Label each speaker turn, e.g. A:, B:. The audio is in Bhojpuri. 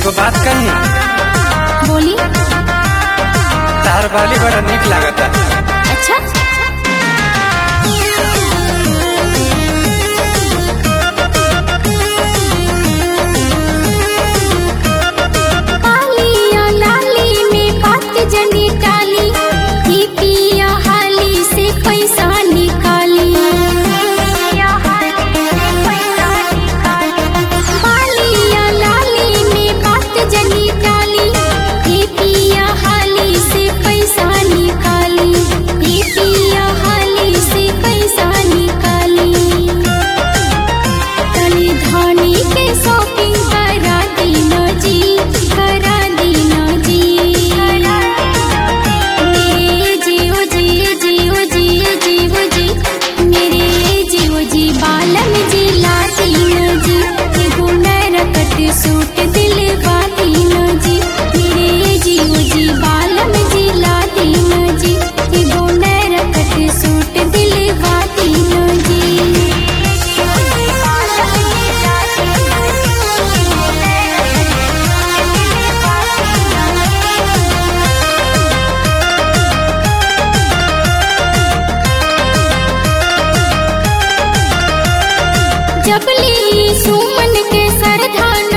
A: एगो बात कही।
B: बोली।
A: तार वाली बड़ा निक लागता।
B: अच्छा। कालिया लाली में बात जनी टाली, ये पिया हाली से पैसा निकाली। कालिया लाली में बात जनी टाली, ये पिया हाली से पैसा निकाली। ये पिया हाली से पैसा निकाली। तनी धानी के शॉपिंग करा दीना जी, करा दीना जी। मेरे जियो जी, जियो जी, जियो जी, मेरे जियो जी, बालम जी ला दीना जी। एगो नरकट सूट दिलवा दीना जी। मेरे जियो जी, बालम जी ला दीना जी। एगो नरकट सूट दिलवा दीना जी। जबली सुमन के सरधान